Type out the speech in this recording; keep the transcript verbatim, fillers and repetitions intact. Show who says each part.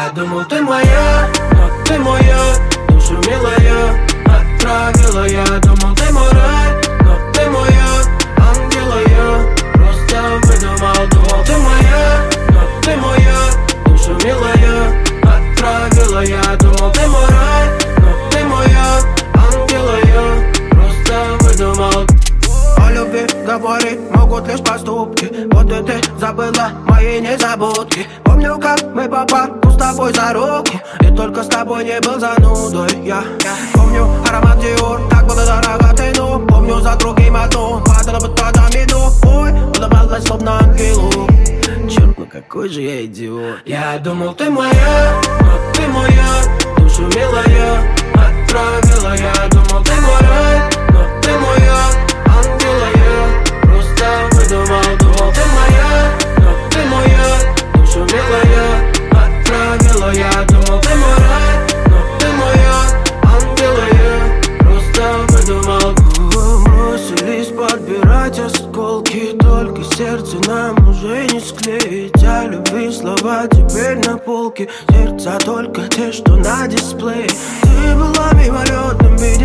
Speaker 1: Я думал, ты моя, но ты моя, душу милая отравила. Я думал, ты мой рай, но ты моя, ангела я просто выдумал. Думал, ты моя, но ты моя, душу милая отравила. Я думал, ты мой рай, но ты моя, ангела я просто выдумал. О любви говорить могут лишь поступки. Вот и ты забыла мои незабудки. Помню, как мы по парку с тобой за руки, и только с тобой не был занудой я. Помню аромат Dior, так было дорого ты, ну. Помню за другим одну, падала бы тогда меду. Ой, улыбалась словно ангелу. Черт, ну какой же я идиот. Я думал, ты моя, но ты моя, душу милая отравила. Я думал, ты мой рай, но ты моя, ангела я просто выдумал. Думал, ты моя, но ты моя, душу милая отравила. Я думал, ты мой рай, но ты моя, ангела я просто выдумал. Бросились подбирать осколки, только сердце нам уже не склеить. О любви слова теперь на полке, сердца только те, что на дисплее. Ты была мимолетным видением,